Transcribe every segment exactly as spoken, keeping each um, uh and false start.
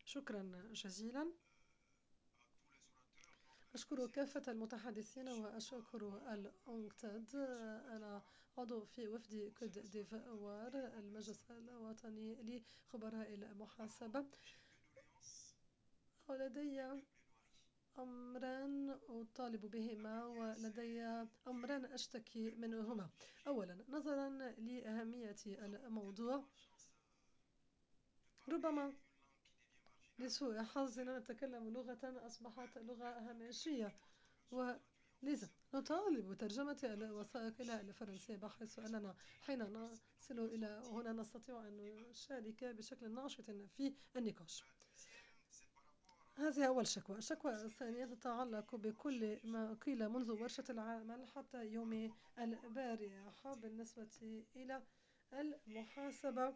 شكرا جزيلا. أشكر كافة المتحدثين وأشكر الأنكتاد. أنا عضو في وفد كوت ديفوار المجلس الوطني لخبراء المحاسبة، ولدي أمران أطالب بهما ولدي أمران أشتكي منهما. أولا، نظرا لأهمية الموضوع، ربما لسوء حظنا نتكلم لغة أصبحت لغة هامشية، ولذا نطالب بترجمة الوثائق إلى الفرنسية، بحيث أننا حين نصل إلى هنا نستطيع أن نشارك بشكل ناشط في النقاش. هذه أول شكوى. الشكوى الثانية تتعلق بكل ما قيل منذ ورشة العمل حتى يوم البارحة بالنسبة إلى المحاسبة.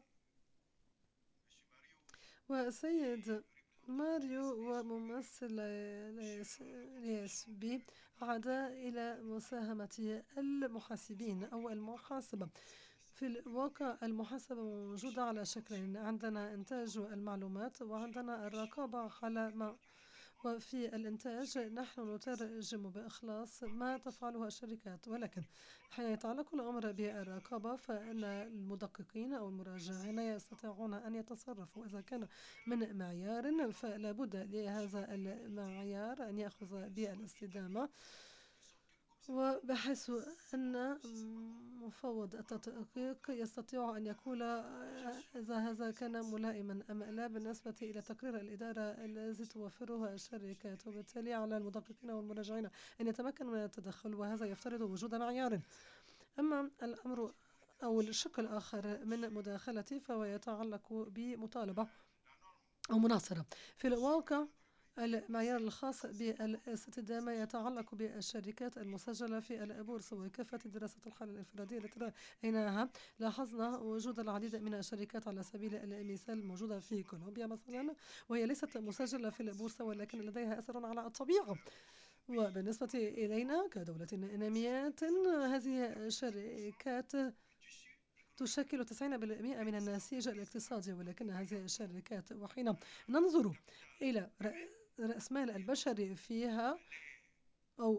وسيد ماريو وممثل اليس بي عاد إلى مساهمة المحاسبين أو المحاسبة. في الواقع المحاسبة موجودة على شكلين: عندنا إنتاج المعلومات وعندنا الرقابة على ما. وفي الإنتاج نحن نترجم بإخلاص ما تفعله الشركات، ولكن حين يتعلق الأمر بالرقابة فإن المدققين أو المراجعين يستطيعون أن يتصرفوا. إذا كان من معيار فلا بد لهذا المعيار أن يأخذ بالاستدامة، وبحيث أن مفوض التدقيق يستطيع أن يقول إذا هذا كان ملائما أم لا بالنسبة إلى تقرير الإدارة الذي توفره الشركات. وبالتالي على المدققين والمراجعين أن يتمكنوا من التدخل، وهذا يفترض وجود معيار. أما الأمر أو الشق الآخر من مداخلتي فهو يتعلق بمطالبة أو مناصرة. في الواقع المعيار الخاص بالاستدامة يتعلق بالشركات المسجلة في البورصة، وكافة دراسات الحالة الانفرادية التي رأيناها لاحظنا وجود العديد من الشركات على سبيل المثال الموجودة في كولومبيا مثلا، وهي ليست مسجلة في البورصة ولكن لديها أثر على الطبيعة. وبالنسبة إلينا كدولة نامية هذه الشركات تشكل تسعين بالمئة من النسيج الاقتصادي، ولكن هذه الشركات وحين ننظر إلى رأس مال البشر فيها أو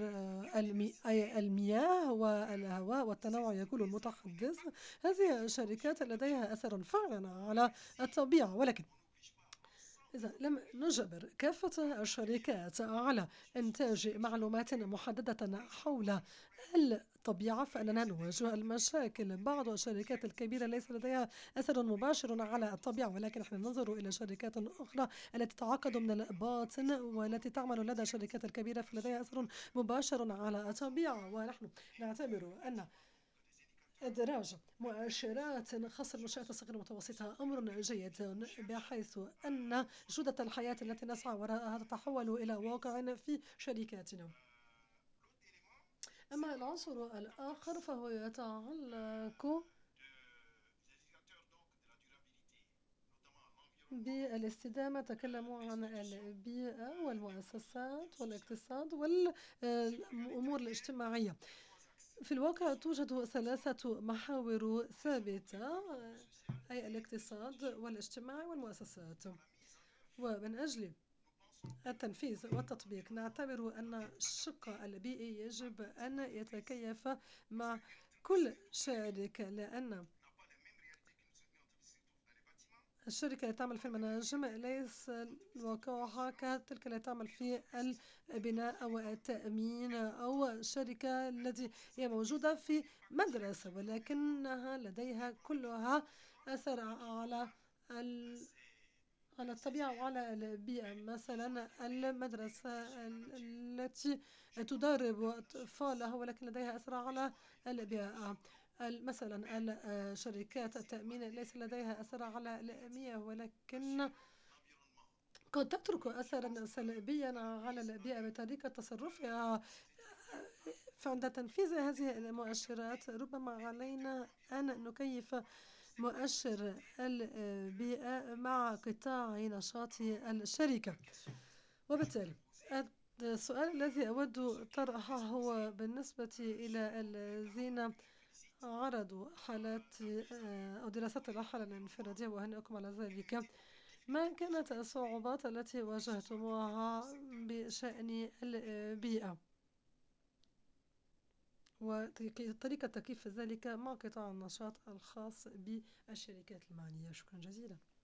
المياه والهواء والتنوع يقول المتحدث، هذه الشركات لديها أثر فعلا على الطبيعة. ولكن إذا لم نجبر كافة الشركات على إنتاج معلومات محددة حول الطبيعة فإننا نواجه المشاكل. بعض الشركات الكبيرة ليس لديها أثر مباشر على الطبيعة، ولكن نحن ننظر إلى شركات أخرى التي تتعاقد من الباطن والتي تعمل لدى الشركات الكبيرة فلديها أثر مباشر على الطبيعة. ونحن نعتبر أن إدراج مؤشرات خاصة بالمنشآت الصغيرة والمتوسطة أمر جيد، بحيث أن جودة الحياة التي نسعى وراءها تتحول إلى واقع في شركاتنا. أما العنصر الآخر فهو يتعلق بالاستدامة. تكلموا عن البيئة والمؤسسات والاقتصاد والأمور الاجتماعية. في الواقع توجد ثلاثة محاور ثابتة، أي الاقتصاد والاجتماع والمؤسسات. ومن أجل التنفيذ والتطبيق نعتبر أن الشق البيئي يجب أن يتكيف مع كل شركة، لأن الشركة التي تعمل في المناجم ليس واقعها كتلك التي تعمل في البناء أو التأمين أو الشركة التي هي موجودة في مدرسة، ولكنها لديها كلها أثر على على الطبيعة وعلى البيئة. مثلا المدرسة التي تدرب أطفالها ولكن لديها أثر على البيئة. مثلا شركات التأمين ليس لديها أثر على المياه ولكن قد تترك أثرا سلبيا على البيئة بطريقة تصرفها. فعند تنفيذ هذه المؤشرات ربما علينا أن نكيف مؤشر البيئة مع قطاع نشاط الشركة. وبالتالي السؤال الذي أود طرحه هو بالنسبة إلى الذين عرضوا حالات أو دراسات الحالة الانفرادية، وأهنئكم على ذلك. ما كانت الصعوبات التي واجهتموها بشأن البيئة وطريقة كيف ذلك مع قطاع النشاط الخاص بالشركات المالية؟ شكرا جزيلا.